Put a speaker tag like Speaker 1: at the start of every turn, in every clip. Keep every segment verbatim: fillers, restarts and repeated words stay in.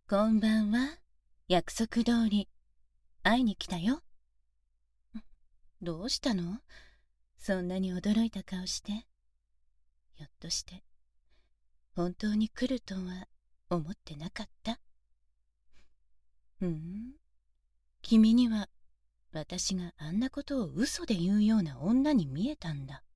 Speaker 1: こんばんは。約束通り会いに来たよ。どうしたの？そんなに驚いた顔して。ひょっとして本当に来るとは思ってなかった？うん、君には私があんなことを嘘で言うような女に見えたんだ。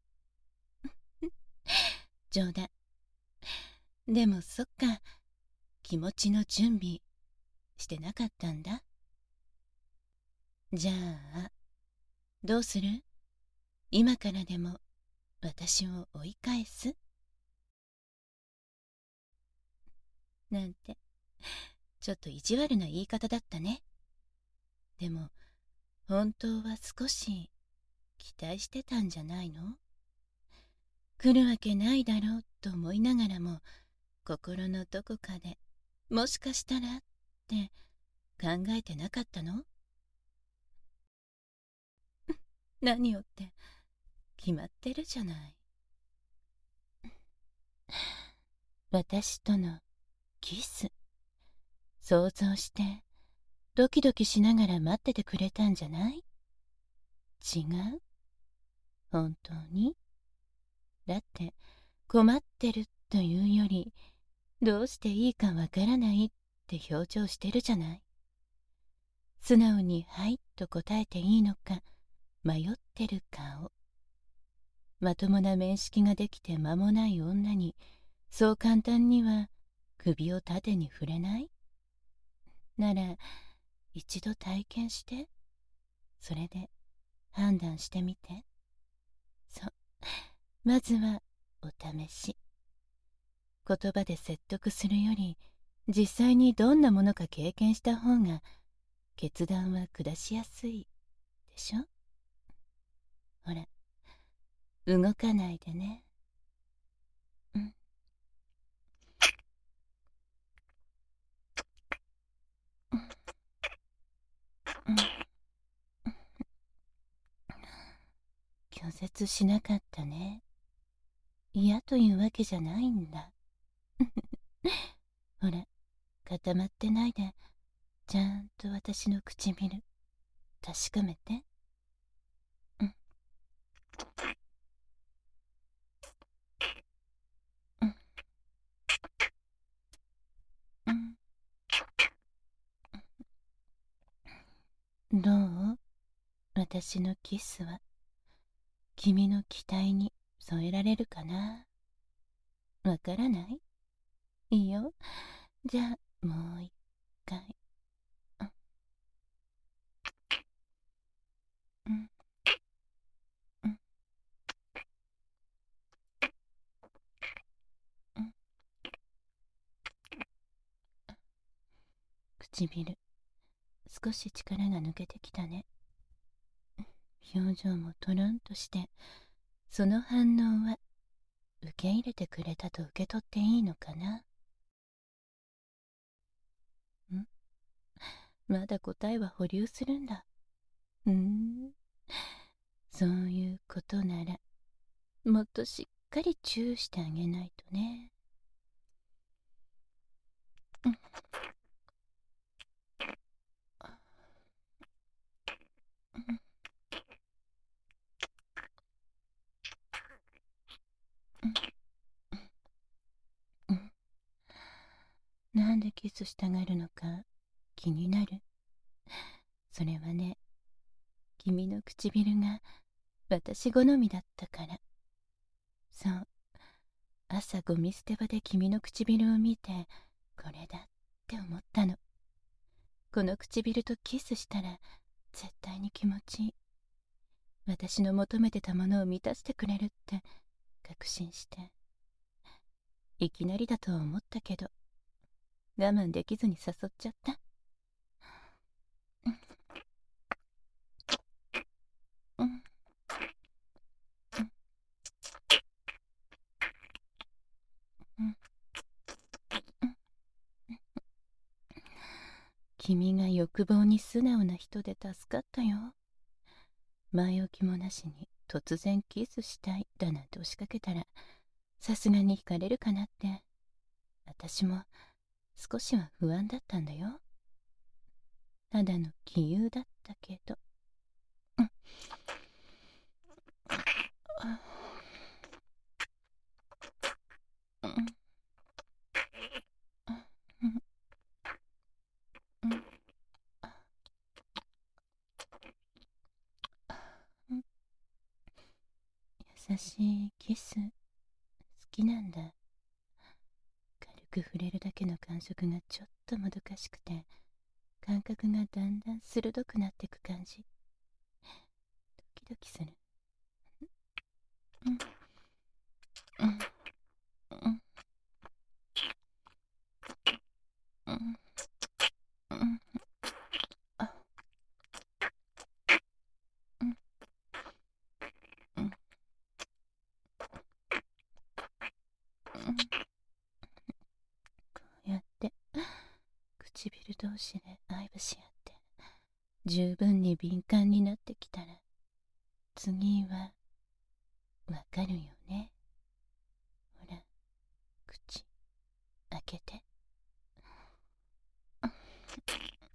Speaker 1: 冗談。でもそっか、気持ちの準備してなかったんだ。じゃあどうする？今からでも私を追い返す？なんてちょっと意地悪な言い方だったね。でも本当は少し期待してたんじゃないの？来るわけないだろうと思いながらも、心のどこかでもしかしたらって考えてなかったの？何よって決まってるじゃない。私とのキス、想像してドキドキしながら待っててくれたんじゃない？違う？本当に？だって困ってるというより、どうしていいかわからないって表情してるじゃない。素直にはいと答えていいのか迷ってる顔。まともな面識ができて間もない女にそう簡単には首を縦に触れない？なら一度体験して、それで判断してみて。そう、まずはお試し。言葉で説得するより、実際にどんなものか経験した方が決断は下しやすいでしょ？ほら、動かないでね。うん。うん。拒絶しなかったね。嫌というわけじゃないんだ。ほら、固まってないで、ちゃんと私の唇確かめて。うん。うん。うん。どう？私のキスは君の期待に添えられるかな？わからない？いいよ。じゃあもう一回。うん。うん。うん。うん。唇少し力が抜けてきたね。表情もトロンとして、その反応は受け入れてくれたと受け取っていいのかな？ん？まだ答えは保留するんだ。うーん、そういうことならもっとしっかりチューしてあげないとね。うん。うん。うん。なんでキスしたがるのか気になる？それはね、君の唇が私好みだったから。そう、朝ゴミ捨て場で君の唇を見て、これだって思ったの。この唇とキスしたら絶対に気持ちいい、私の求めてたものを満たしてくれるって確信して。いきなりだとは思ったけど、我慢できずに誘っちゃった。うん。うん。うん。うん。君が欲望に素直な人で助かったよ。前置きもなしに突然キスしたいだなんて押しかけたら、さすがに惹かれるかなって私も少しは不安だったんだよ。ただの杞憂だったけど。うん。うん。うん。うん。優しいキス好きなんだ。軽く触れるだけの感触がちょっともどかしくて、感覚がだんだん鋭くなってく感じ。ドキドキする。うん。うん。うん。うん。うん。あ。うん。うん。うん。こうやって唇同士で愛撫し合って十分に敏感になってきたら、次はわかるよね。ほら、口開けて。うん。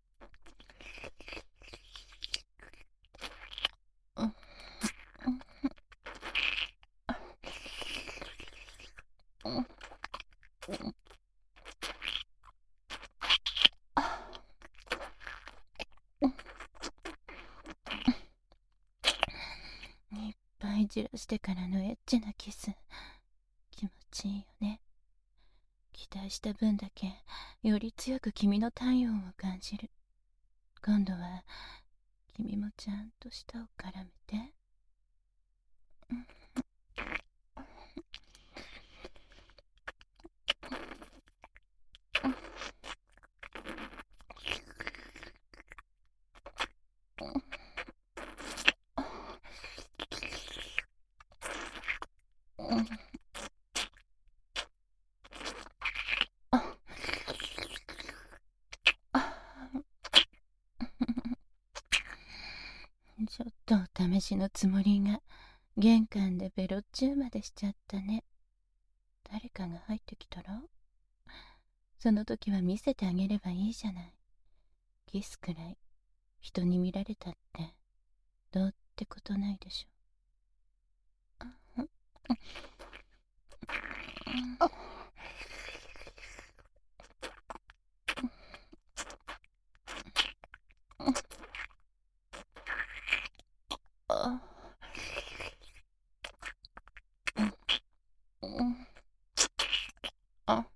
Speaker 1: うん。うん。うん。うん。うん。いっぱいじらしてからのエッチなキス、気持ちいいよね。期待した分だけより強く君の体温を感じる。今度は君もちゃんと舌を絡めて。うん。うん。うん。あ。ちょっとお試しのつもりが玄関でベロチューまでしちゃったね。誰かが入ってきたら、その時は見せてあげればいいじゃない。キスくらい人に見られたってどうってことないでしょ。うん。うん。あ。うん。うん。あ。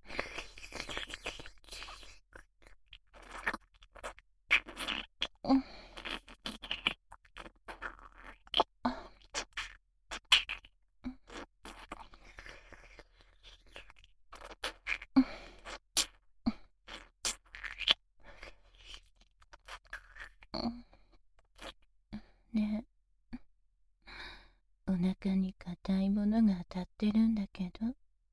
Speaker 1: うん。あ。うん。ねえ、お腹に硬いものが当たってるんだけど。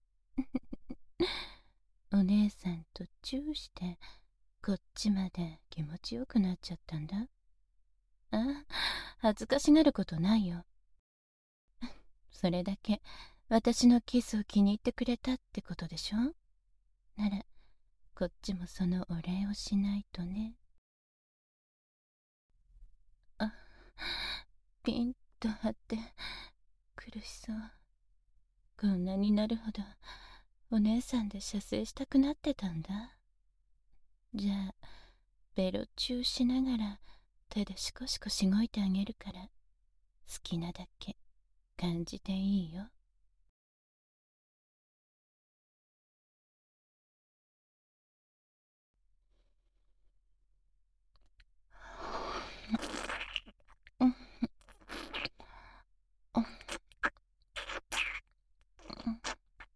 Speaker 1: お姉さんとチューしてこっちまで気持ちよくなっちゃったんだ。ああ、恥ずかしがることないよ。それだけ私のキスを気に入ってくれたってことでしょ。ならこっちもそのお礼をしないとね。あ、ピンと張って苦しそう。こんなになるほどお姉さんで射精したくなってたんだ。じゃあベロチューしながら手でシコシコしごいてあげるから、好きなだけ感じていいよ。うん。うん。うん。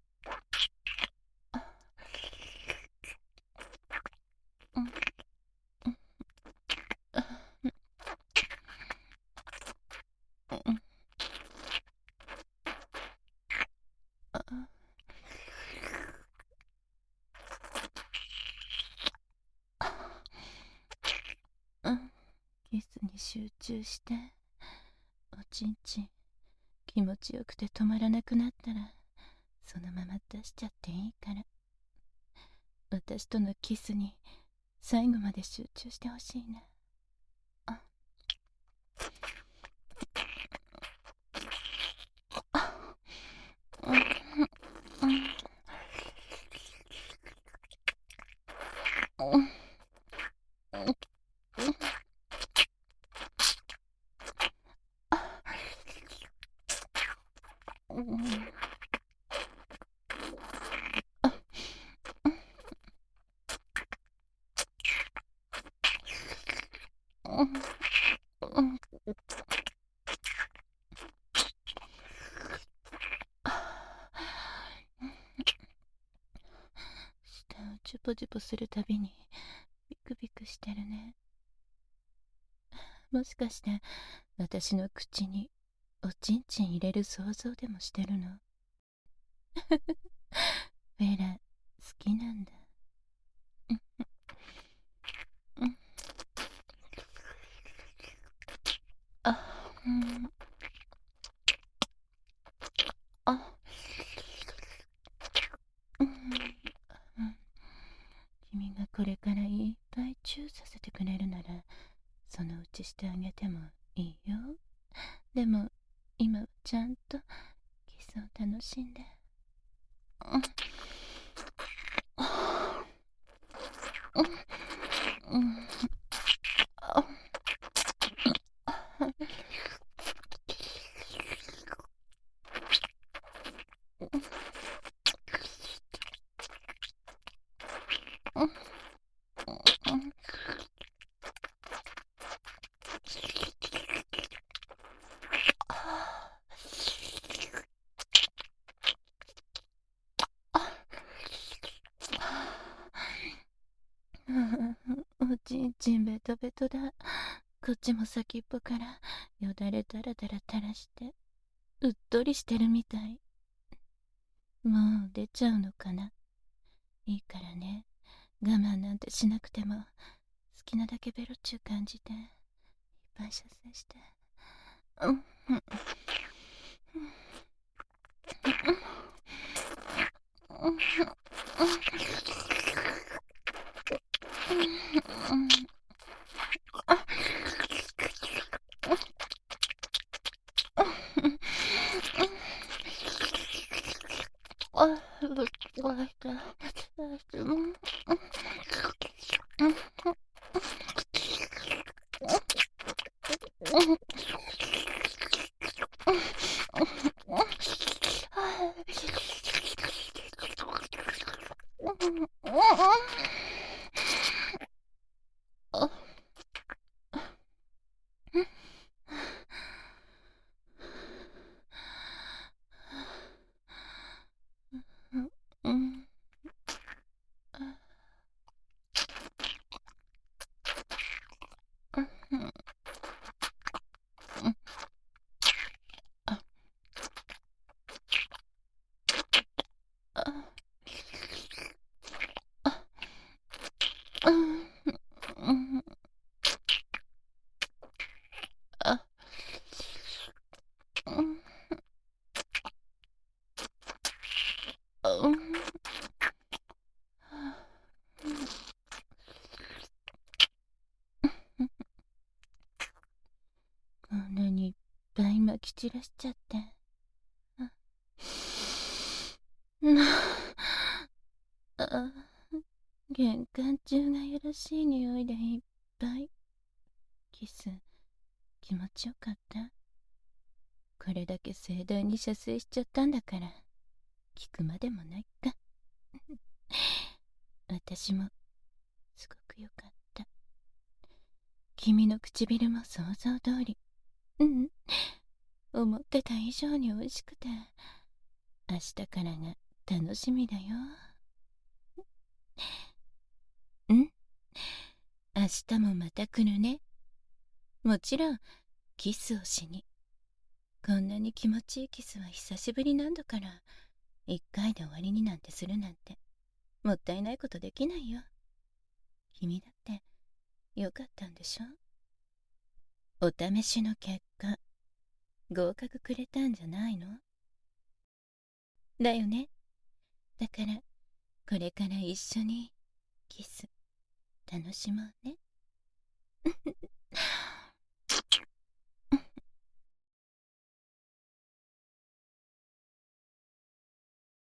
Speaker 1: あ。うん。うん。あ。うん。あ。うん。キスに集中して。おちんちん気持ちよくて止まらなくなったらそのまま出しちゃっていいから。 私とのキスに最後まで集中してほしいね。あうんうんうんうんうん舌をチュポチュポするたびにビクビクしてるね。もしかして私の口におちんちん入れる想像でもしてるの？フェラ好きなんだ。うんうんあうんあうんうん君がこれからいっぱいチューさせてくれるならそのうちしてあげてもいいよ。でも今はちゃんとキスを楽しんで。うんうんうんあうんうんおちんちんベトベトだ。こっちも先っぽからよだれだらだら垂らしてうっとりしてるみたい。もう出ちゃうのかな。いいからね、我慢なんてしなくても好きなだけベロっちゅう感じでいっぱい射精して。うんうんうんうんああうんこんなにいっぱいまき散らしちゃって。ああ玄関中がよろしい匂いでいっぱい。キス気持ちよかった？これだけ盛大に射精しちゃったんだから聞くまでもないか。私もすごくよかった。君の唇も想像通り、うん思ってた以上に美味しくて明日からが楽しみだよ。うん明日もまた来るね。もちろんキスをしに。こんなに気持ちいいキスは久しぶりなんだから一回で終わりになんてするなんてもったいないことできないよ。君だってよかったんでしょ。お試しの結果合格くれたんじゃないの？だよね。だからこれから一緒にキス楽しもうね。